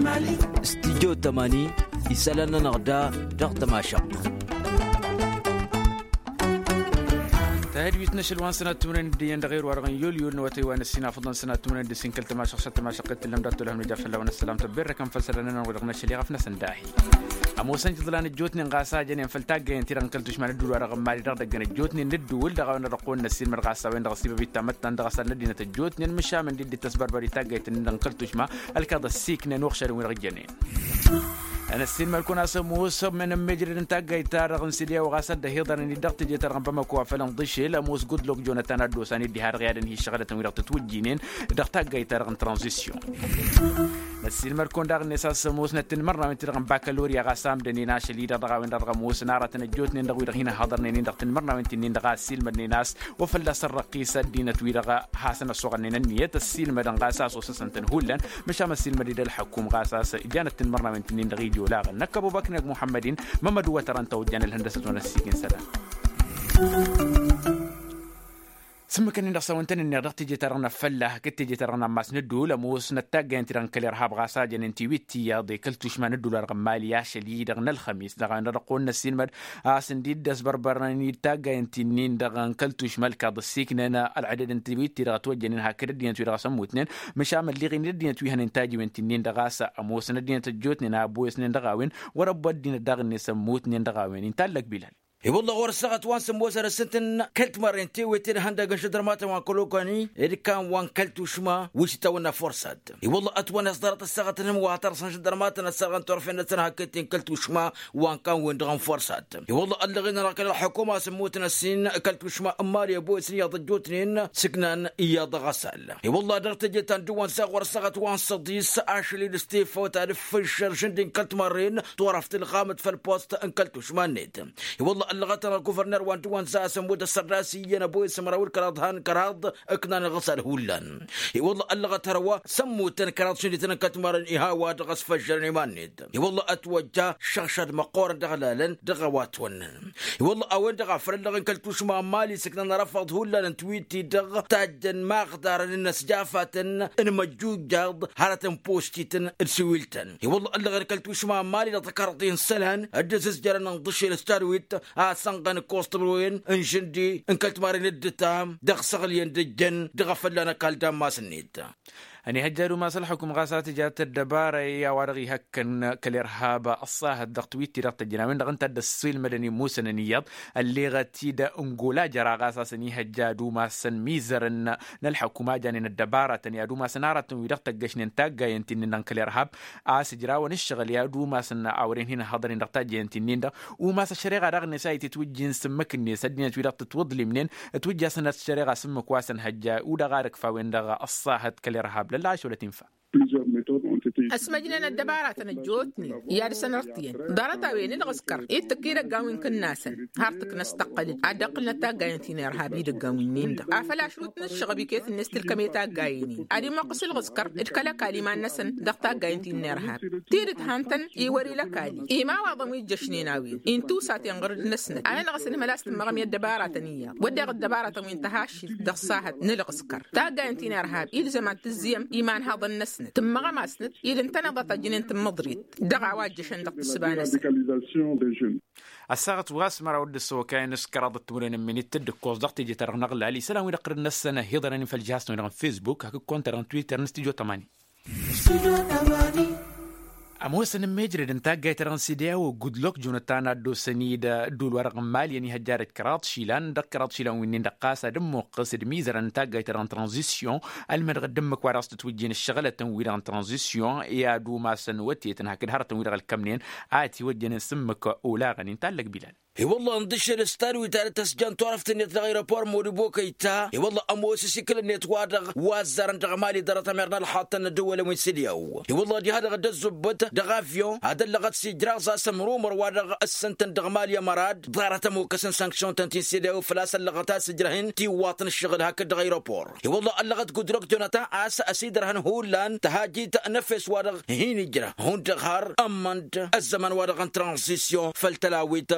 استديو 80 يسالنا نغدا دغت ما شق تهدي يتنشل وان سنة تمرين ديان دغير وارغن يول نواتي وان السنة فضل سنة تمرين دي سنكل تما شخصت ما شقت لم دات لهم نجاف الله ونسلام تبر كم فسرنا ورغنا شلي غفنا سنداحي أموسن جدلان الجوتني غاسا جنين فلتاق ينتيران كلتوش ما ندول ورغم مالي دغدغن الجوتني ندول دغاونا رقون نسين مرغاسا وين دغسيبه بيتامتن دغسا ندينة الجوتني المشا من دي تسبر بري تاق يتنن كلتوش ما الكاد السيكن نوخشر وين رجنين أنا السين مالكون أسموس من مجرد انتاج يتار غنسيليا وغاسد هيضر إني دقت جيتار غنبما كوا فلان ضشي لموس جود لوك جوناتان أردوساني دي هار غير هي شغلة ويرت توجينين دقتاج يتار غن ترانزيشن السين مالكون داغ نساس موس نتن مرة من ترغم باكالوريا غاسام دني ناش اللي دغا وين دغا موس نارة نجوتني دغوي هنا حاضرني دقت مرة من تنين دغا السيل مدني ناس وفلا سرقيسة دينة ويرغا حسن الصغنين النية السيل مدن غاساس وسسن تنهولن مشام السيل مديد الحكوم غاساس جانت مرة من تنين دغي ولا غنك أبو بكر محمدين ممد وتران توجان الهندسة ونسيكين سلام ثم كان نرسونتن إن رغت جيتارنا فله كت جيتارنا ماس ندو لموس نتاج ينتران كلير هاب غاساج إنتي ويتي يا ضي كلتوش ما ندو لرغماليا شلي دغن الخميس دغن رقون السين مد سنديد دس بربراني تاج ينتي نين دغن كلتوش ملك السيكننا العدد إنتي ويتي رغت وجنين هكذا دين توي رغسم وتنين مش عمل لي غير دين توي هننتاج وينتي نين دغاسا أموس ندين تجوت نين أبوس نين دغاوين ورب الدين دغن نسموت نين دغاوين إنتالك بلال والله ورسقت وان سموزر السنتن كلت مرنتي ويتين هندا قنش درمات وان كلوكاني إذا كان وان كلت وشما وش تونا فرصة والله أتوان أصدرت السقط نمو هتر سنش درمات السرقان طرفين سنة كتين كلت وشما وان كان وين دغم فرصة والله اللغينا راكل الحكومة سموتنا السين كلت وشما أمار يبوي سنيا ضجوتنين سكنان إيا ضغسل والله درت جيتان دوان ساق ورسقت وان صديس أشلي لستيف وتعرف فشر شندين كلت مرين طورفت القامت في البوست ان كلت وشما نيت والله اللغتنا الكوفرنر وان ساسم ود السراسي نبوي سمراول كراضهان كراض اكنان غسل هولان والله اللغه روا سموتن كراض شديتن كتمر ايها دغس فجر نيمانيد والله اتوجه شخشد مقور دغلالن دغوات ون والله اوين دغ فرلغن كلتوش ما مالي سكننا رفض هولان تويتي دغ تاجن ما قدر الناس جافتن ان مجوج جاد هارتن بوستيتن السويلتن والله اللغه كلتوش ما مالي لتكرتين سلهن الجزز جرنا نضشي الستارويت سانقان كوست بروين انشندي انكلت مارين الدتام دغ سغلين دجن دغ فلانا كالدام ما سنيت أني هجروا ما صلحكم غاسات جات الدبارة يا ورغي هكن كالإرهاب الصاه الدقتويت رات الجنامين دغنت الدسويل المدني موسى نياب اللي غتيدا انغولا جرا غاساسني هجادو ما سن ميزرن الحكومة جانين الدبارة تني ادو ما سنارة ويدق تجشن تاجا ينتين كالإرهاب سجرا ونشغل يا دو ما سن اورين هنا حاضرين دقتا ينتين دا وما سشريغا رغني سايتي توجين سمكني سدني تويدق تتوضلي منين توجا سنه شريغا سمك واسن هجا ودا غارك فوين دغ الصاه كالإرهاب لا شو لا تنفع أسمجنا الدبارة تنجوتني يا سنرتين دارتا وين الغسكر يتكير قاوين كناسن هارتك نستقل عدقلنا تاقاينتين إرهابي دقاوينين دا أفلا شروطنا الشغبي كيف الناس تلكمي تاقاينين أدي ما قص الغسكر إتكالا كالي ما نسن دقتا قاينتين إرهاب تيرت هانتن يوري لكالي إيما وضمي الجشنين آوين إنتو ساتين غرد نسنة أنا غسن ملاست مغمي الدبارة تنية ودق الدبارة وين تهاشي دقصاها نلغسكر تاقاينتين إرهاب إلزمات الزيم إيمان هذا النسنة تم غماسنة انتنضت جنين تمضريت دغا واجشن دق السبانس الساعة واس مرة ود السوكاين سكرادت ورين من التدكوز ضغط يجي ترى نغل علي سلام ويقر الناس سنة هيضرني في الجهاز نغل فيسبوك هكو كونتر تويتر نستيجو 8 أموسن ميجرد انتاج جاي ترانسيديا وجود لوك جوناتان أدو سنيد دول ورق مال يعني هجارة كرات شيلان دكرات شيلان وين دقاسة دم قصد ميزر انتاج جاي تران ترانزيشن المدغ دمك وراس تتوجين الشغلة تنوير ترانزيشن يا دو ما سنوتي تنهكد هر تنوير الكمنين آتي وجين سمك أولا غني تالك بلال والله ندش الستار وتعرف تسجن تعرفت إني تغير بور موريبو كيتا والله أموسي كل إني توادغ وازر أنت غمالي درت ميرنا الحاطة الدول من سيديو والله دي هذا غد الزبط دغافيو هذا اللي غد سيجراز سمرو مروادغ السنتن دغمالي مراد دارت موكسن سانكشن تنتين سيديو فلاس اللي غد سجرهن تي واطن الشغل هكذا دغير بور والله اللي غد قدرك جوناتا عاس أسيدرهن هولان تهاجي تنفس وادغ هين يجرا هون دغار أمانت الزمن وادغ ترانزيسيون فالتلاويت نشرت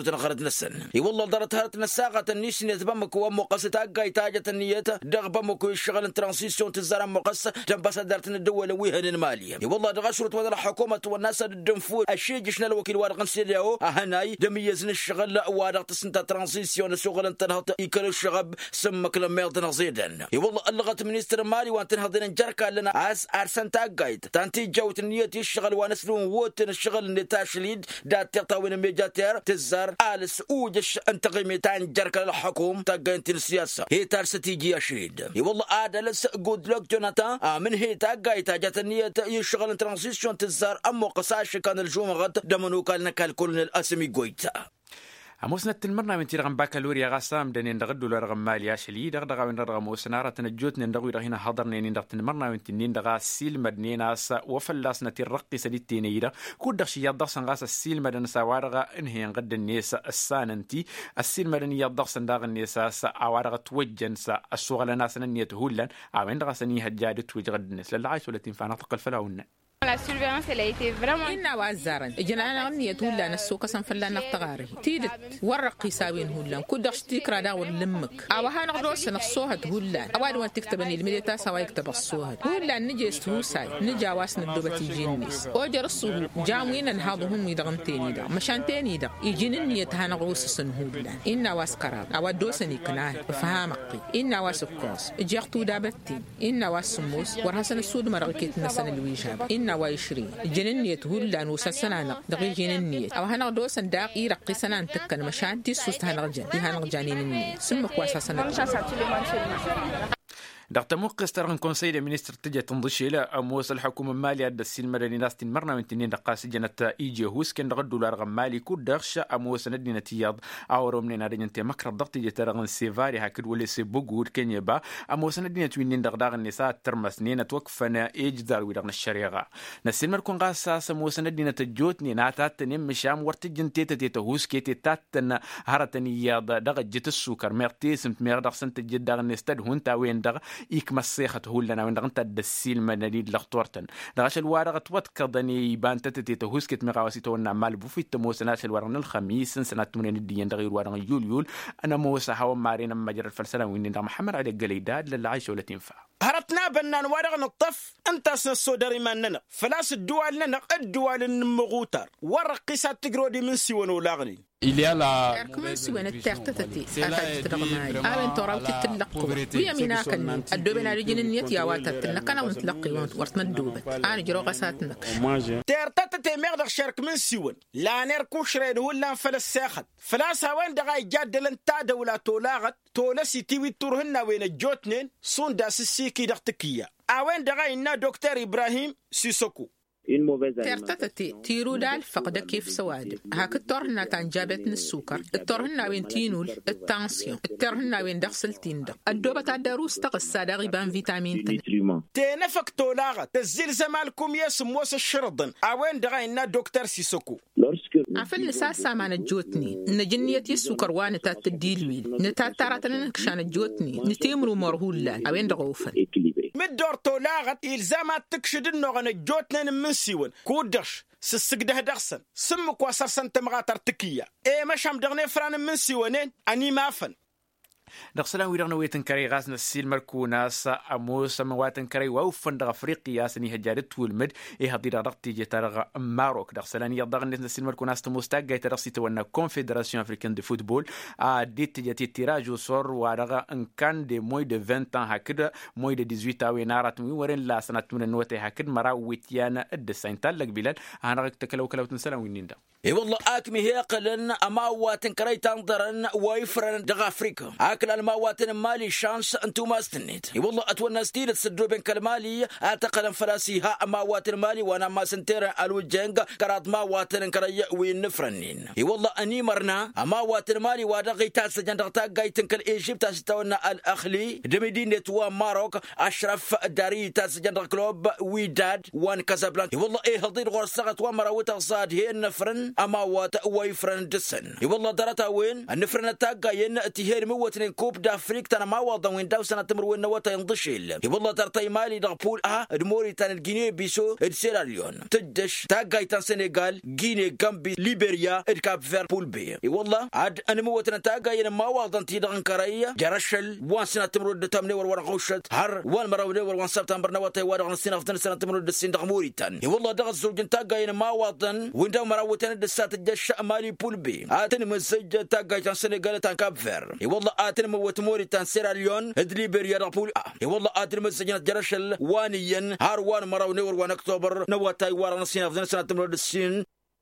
نخرت نسن والله درت هرت نساقة النيشن يتبمك ومقصة تاقاي تاجة النية دغبمك ويشغل ترانسيسيون تزارم مقصة تنبس دارت الدول ويهن المالية والله دغشرت وذا الحكومة والناس الدنفور الشيء جشنا الوكيل وارغن سيليو هناي دميزن الشغل وارغ تسنت ترانسيسيون شغل تنهض يكل الشغب سمك لما يضن زيدن والله اللغة منيستر مالي وان تنهضن جركا لنا عاس ارسن تاقايت تانتي جوت النية يشغل ونسلون ووتن الشغل نتاشليد دات تطاوين ميجاتير تزار آلس اوجش انتقيمتان جركا الحكوم تاقاينت السياسة هي تارسة تيجي اشريد والله آدلس قود لوك جوناتا من هي تاقايت جات النية يشغل ترانسيسيون تزار امو قصاش كان الجوم غد دمنو كان كالكولن الاسمي قويتا أموسنا تلمرنا من تيرغم باكالوريا غاسام دنين ندغدو لرغم ماليا شلي دغدغا وين رغم وسنارة تنجوت ندغوي رهينا حضرنا ندغ تلمرنا من تنين دغا سيل مدنيناس وفلاسنا تيرقي سديتينيدا كودخشي يضخسن غاس السيل مدن سوارغا انهي غد النيس الساننتي السيل مدن يضخسن داغ النيساس اوارغا توجنس الشغل ناس نيت هولن اوين دغا سني هجاد توج غد الناس للعايش ولا تنفع نطق الفلاون La surveillance elle a été vraiment إنا وازارن جنانا غنية هولا نسوك سنفلا نقتغاره تيدت ورقي ساوين هولا كودش تكرا داور لمك أوها نغروس نقصوها هولا أواد وان تكتبني الميتا سوا يكتب الصوها هولا نجيست هوساي نجاواس ندوبة يجينيس أوجرسو جاموين نهاضهم يدغن تاني دا مشان تاني دا يجين النية هنغروس سن هولا إنا واسكراب أواد دوسني كناه فهامقي إنا واسكوس جيغتو دابتين إنا واسموس ورهسن السود مرغكيت نسن الويجاب إنا ويشري جننية هولا نوسسنا دقي جننية أو هنغدوسن داق يرقي سنان تكن مشان تيسوس هنغجانين النية سمك واساسنا دغت موقستر ان كونسيل المينستر تجي تنضشي الى اموس الحكومه الماليه الدسين مدني ناس مرنا من تنين دقاس جنت ايجي هوس كان دغدو لارغ مالي كودرش اموس ندينا تياض اورو من نادين مكر ضغط تجي ترغن سيفاري هكد ولي سي بوغود كنيبا اموس ندينا توين دغداغ النساء ترمسنين توقفنا ايجدار ودغن الشريعه نسين مركون قاساس اموس ندينا تجوتني ناتات نمشام ورتجنتي تيتا هوس كيتي تاتن هرتني ياض دغ جت السكر ميرتيسم ميردغ سنت جدغ نستد هونتا وين دغ إيك مسيخت هو لنا وندغنت الدسيل مناديد لختورتن دغش الوارغ توتكضني يبان تتتي تهوسكت مغاوسي تونا مال بوفي تموسناش الورن الخميس سنه 8 الدين دغير ورن يول انا موسى هاو مارينا مجرى الفلسفه وين محمد علي الجليداد للعيش ولا تنفع هرتنا بنان ورغ نطف انت سنسودري مننا فلاس الدول لنا الدول النمغوتر ورقيسات تقرودي من سيون ولاغني Il y a la التعتتتي أكاد تدغماي أبن توراوتي تلقوا ويمينا كنين الدوبنا رجين النيت يا واتتنا كنا ونتلقي ورتنا الدوبت أنا جرو غساتنا ترتتتي مغدغ شرك من سيون لا نركو شرين ولا فلساخت فلاسا وين دغاي جادلن تا دولة تولاغت تولسي تيوي تورهن وين الجوتنين صون داس السيكي دغتكية أوين دغاي إنا دكتور إبراهيم سيسوكو ترتتتي تيرو دال فقد كيف سواد هاك التورهنا تنجابتن السكر التورهنا وين تينول التانسيون التورهنا وين دخسل تيند الدوبة تدروس تقصى دغيبان فيتامين تنفك تولاغت تزيل زمالكم يسموس الشرطن أوين دغاينا دكتور سيسوكو عفل نساسا ما نجوتني نجنية السكر وانتا تديلويل نتاتارتنا نكشان جوتني نتيمرو مرهولا أوين دغوفن مدور تولاغت إلزامات تكشد النغن الجوتنين من سيون كودش سسقده دغسن سمك واسر سنتم غاتر تكية ايه مشام دغني فران من سيونين اني مافن دغسلا ويرغنا ويتن كري غاسنا السيل مركوناس اموس مواتن كري ووفن دغ افريقيا سني هجارت والمد اي هدي رقتي جترغ ماروك دغسلا يضغن السيل مركوناس تموستاغ ترسي تونا كونفدراسيون افريكان دي فوتبول ديت جتي تيراج وصور ورغ ان كان دي موي دو 20 ans هكذا موي دو 18 وينارات مي ورن لا سنه من نوتي هكذا مرا ويتيانا الدسين تلق بلاد انا رك تكلو كلو تنسلا وينين اي والله اكمي هي قلن اماواتن كري تنظرن ويفرن دغ افريقيا اكل المواتن مالي شانس انتم استنيت والله اتونا ستيل تسدو بين كلمالي اتقلم فلاسيها اماواتن مالي وانا ما سنتر الوجنغ كرات مواتن كري وين نفرنين والله اني مرنا اماواتن مالي ودغي تاس جندقتا غايتن كل ايجيبت استونا الاخلي دمدينه تو ماروك اشرف داري تاس جندق كلوب ويداد وان كازابلانكا والله ايه هضير غرسغت ومراوت صاد هي النفرن اماوات ويفرن دسن والله درتا وين النفرن تاغاين تيهر موتني ترين كوب دافريك تنا ما واضن وين داو سنة تمر وين نوتا ينضشيل والله ترتي مالي دغبول دموري تان الجيني بيسو السيراليون تدش تاغاي تان سنغال جيني غامبي ليبيريا كاب فير بول بي والله عاد انا موتنا تاغاي ما واضن تي دغن كرايا جرشل وان سنة تمر دتامني ور غوشت هر وان مراودي ور وان سبتمبر نوتا ور سنة سنة تمر دسين دغموري تان والله دغ زوجن تاغاي ما واضن وين داو مراوتنا دسات الجش مالي بول بي اتن مسج تاغاي تان سنغال تان كاب فير والله اتن موت موري تان سيراليون ليبيريا رابول والله اتن مسجنا جرشل وانيا هر وان مراودي ور وان اكتوبر نوتا ور سنة تمر دسين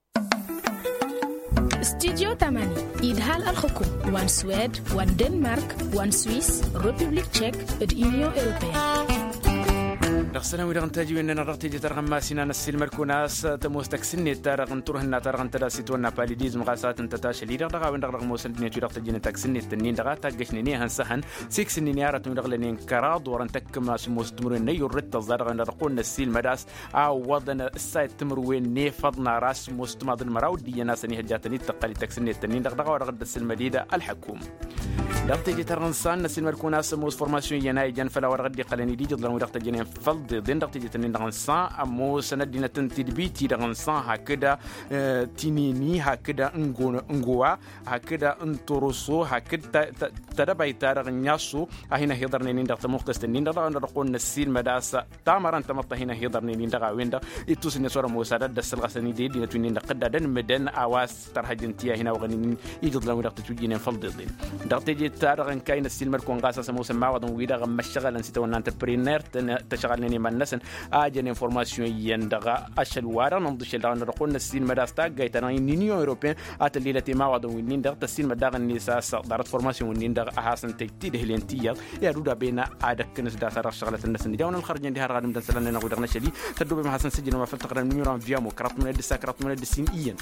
استوديو 8 إدهال الحكم وان سويد وان دنمارك وان سويس ريبوبليك تشيك اليونيون أوروبية رخصنا ويرغن تاجي إننا رغتي ترغم ماسينا نسيل مركوناس تموستك سنة ترغن تروهنا ترغن تراسيتونا باليديز مغاسات انتتاش اللي رغا وين رغم موسندني ترغت جينا تاك سنة تنين رغا تاقشنيني هنسهن سيك سنين يارت من رغلنين كراد ورن تك ماس موستمرين نيو رت الزرغن رغقون نسيل مداس أو وضن السايت تمروين نيفضنا راس موستماد المراود دي ناسني هجاتني تقالي تاك سنة تنين رغا ورغد السلمديدة الحكوم رغتي ترغنسان نسيل مركوناس موس فورماسيون يناي جان فلا ورغد قلني دي جدلن ورغت جينا فلد دين رغتي تنين رغنسان أمو سندينا تنتدبيتي رغنسان هكذا تنيني هكذا انغوا هكذا انترسو هكذا تربي ترغنياسو هنا هيدرنين رغت موقستنين رغون نسيل مداسة تامران تمط هنا هيدرنين رغا ويندا يتوسني صورة موسادة دسلغسني دي دينا تنين قدادن مدن أواس ترهجنتيا هنا وغنين يجدلن ورغت تجينا فلد دين رغتي تارغن كاين السيل كون قاسس موسى معوض ويدا غم مشغل نسيت وانا انتربرينير تشغلني من نسن اجن انفورماسيون يندغا اشل وارا نضش لان رقون السيل مداستا جايتنا يونيون اوروبيان اتليلتي معوض وين دغ السيل مدغ النساس دارت فورماسيون وين دغ احسن تكتيد هلنتيا يا دودا بين عادك نس داسا شغله الناس اللي جاونا الخرج عندي هرغد مدسلنا نغدغنا شدي تدوب مع حسن سجن ما فلتقرا نيوران فيامو كرات من الدساكرات من الدسين ايان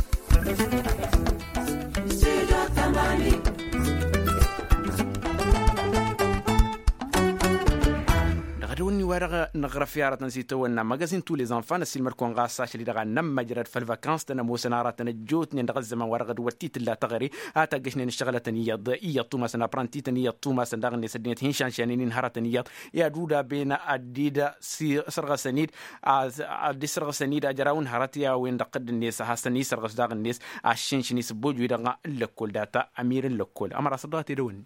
روني ورقة نغرف فيارة نسيتو إن مجازين تو لزانفان السيل مركون غاساش اللي رجع نم مجرد في الفاكانس تنا موسنارات نجوت نغزة ما ورقة وتيت لا تغري هاتجشنا نشتغل تنيض إيا تو مثلا برانتي تنيض تو مثلا دغني سدنيت هنشان شانين نهار تنيض يا دودا بين أديدا سرغ سنيد أدي سرغ سنيد أجراون هارتيا وين دقد الناس حسني سرغ دغ الناس عشان شني سبوج ويدغ لكل داتا أمير لكل أمر صدقت يدون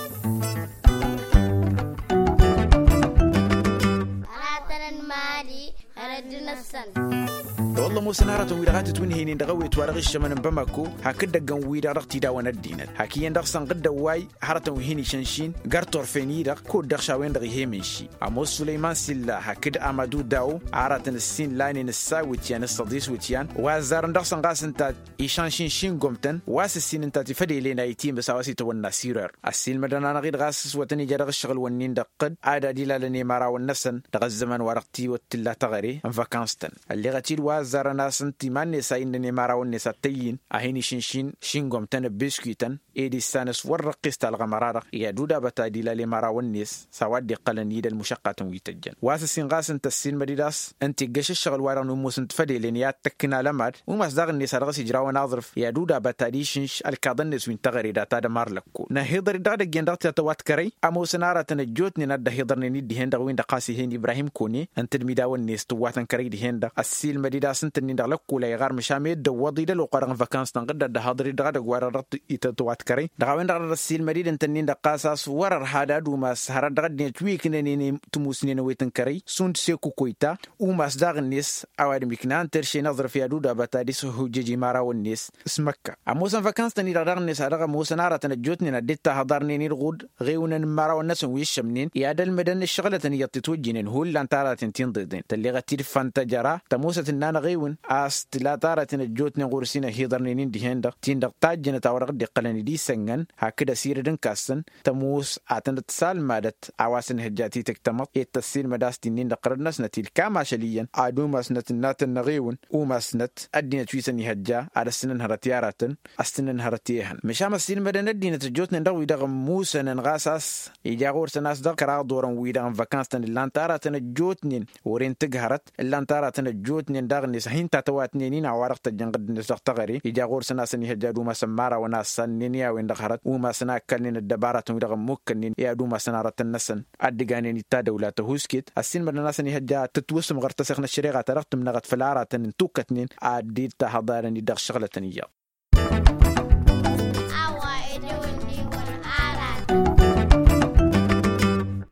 والله مو سنارة ويرغات توينهين دغوي توارغش من بمكو هكذا جنوي رغتي دا وندينا هكيا دغسن قد واي حرة وهيني شنشين غرتور فيني دغ كود دغشاوين دغ هيمنشي امو سليمان سلا هكذا امادو داو عرة السين لاين الساويتيان الصديس ويتيان وازار دغسن قاسن تا يشانشين شين قمتن واس السين انت تفدي لينا يتيم بسواسي تو النسيرر السين مدنا غير غاسس وتني جرغ الشغل ونين دقد عادا ديلالني مارا والنسن دغ الزمن ورقتي وتلا تغري ان فاكانستن اللي غتيل وازار ناس انتي ماني ساينني مارا والنساتين اهيني شنشين شينغوم تن بسكيتن ايدي سانس ورقست الغمرارق يا دودا بتا ديلالي مارا والنس سوادي قلنيد المشقة ويتجن واسسين غاس انت السين مديداس انتي قش الشغل وارن وموس انتفدي لنيات تكنا لمد ومصداغ النس رغسي جراو ناظرف يا دودا بتا دي شنش الكادنس وين تغري داتا دمار لكو نهيضر دادا جندرت تتوات كري امو سنارة تنجوتني ند هيضرني ندي هندا وين دقاسي هين ابراهيم كوني انت الميدا والنس تواتن كري دي هندا السيل مديداس انت ني دغلكو لا يغار مشاميد دوضي دلو قرن فاكانس تنقد دهادري دغدا غواررت يتتوات كري دغاوين دغ السيل مديد انت ني دقاساس ورر هادا دوما سهر دغد تويك ني تموسني ويتن كري سوند سيكو كويتا وماس داغ الناس اواد ميكنان ترشي نظر في دودا بتادي سو جيجي مارا والناس اسمك اموسن فاكانس تني دغ الناس دغ موسناره تنجوتني نديت هضرني نرغود غيون مارا والناس ويشمنين يا دل مدن الشغله تني يتتوجين هو لانتارا تنتين ضدين تلي غتير فانتجرا تموسه النانا غيون استلاتاره تنجوتني غورسينا هيدرني دي هند تين تاجنا تورق دي قلني دي سنغن هكذا سيردن كاسن تموس اتن اتصال مادت عواسن هجاتي تكتمط التسيل مداس تنين قرنس نتيل كما شليا ادوماس نتنات النغيون وماسنت ادينا تويسني هجا على السنن هرتياراتن استنن هرتيهن مشام السيل مدن ادينا تجوتني دغ ويدغ موسن غاساس يجاغور سناس دغ كرا دورن ويدغ فاكانس تن لانتارا تنجوتني ورين تجهرت اللانتارا تنجوتني دغ نسهين نين تاتواتنين عوارق تجنقد نسخ تغري يجا غور سناسني هجادو ما سمارة وناس سنينيا وين دخرت وما سنا كلين الدبارات ويدغم موكنين يادو ما سنارة النسن أدقانين تا دولة هوسكيت السين من ناسني هجا تتوسم غرتسخنا الشريعة ترقت من نغت فلارة توكتنين عديد تحضارني دغ شغلة نيا